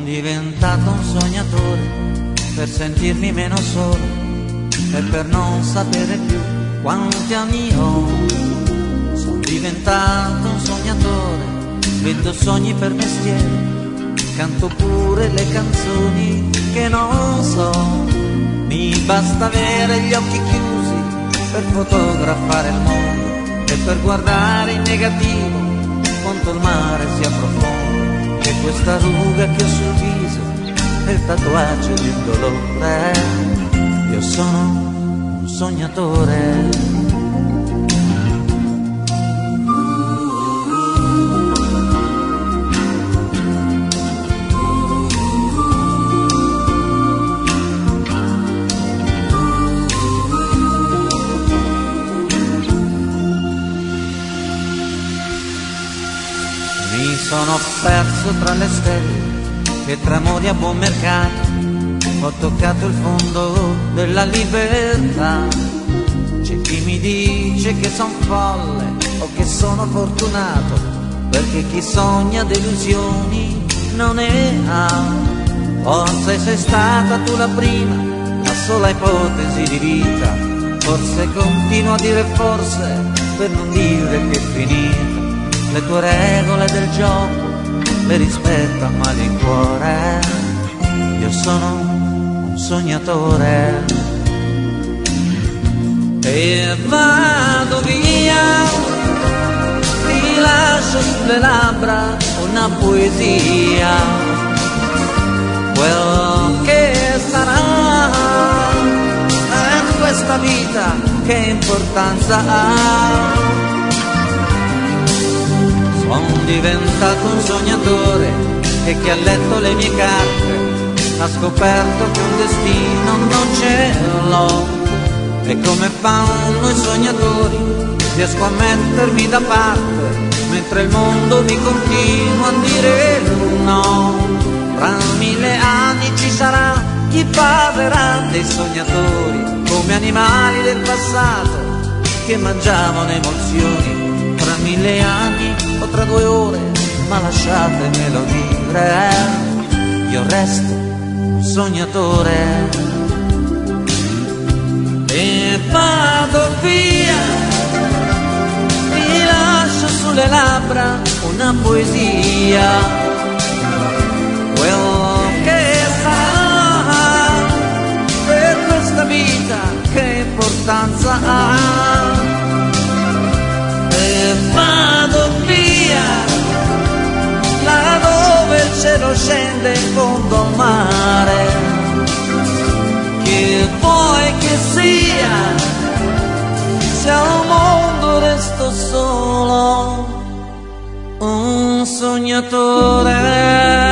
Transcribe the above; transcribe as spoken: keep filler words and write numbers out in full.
diventato un sognatore per sentirmi meno solo e per non sapere più quanti anni ho. Sono diventato un sognatore, vendo sogni per mestiere, canto pure le canzoni che non so. Mi basta avere gli occhi chiusi per fotografare il mondo e per guardare in negativo quanto il mare sia profondo, e questa ruga che ho sul viso è il tatuaggio di un dolore. Io sono un sognatore. Mi sono perso tra le stelle e tra amori a buon mercato, ho toccato il fondo della libertà. C'è chi mi dice che son folle o che sono fortunato, perché chi sogna delusioni non ne ha. Forse sei stata tu la prima, la sola ipotesi di vita. Forse continuo a dire forse per non dire che è finita. Le tue regole del gioco le rispetto a malincuore. Io sono un sognatore e vado via, ti lascio sulle labbra una poesia. Quello che sarà è questa vita, che importanza ha? Sono diventato un sognatore e chi ha letto le mie carte ha scoperto che un destino non ce l'ho. E come fanno i sognatori riesco a mettermi da parte, mentre il mondo mi continua a dire no. Tra mille anni ci sarà chi parlerà dei sognatori come animali del passato che mangiavano emozioni. Tra mille anni o tra due ore, ma lasciatemelo dire, io resto un sognatore e vado via, ti lascio sulle labbra una poesia. Quello che sarà per questa vita, che importanza ha? E vado via, là dove il cielo scende in fondo al mare. Che vuoi che sia, se al mondo resto solo un sognatore.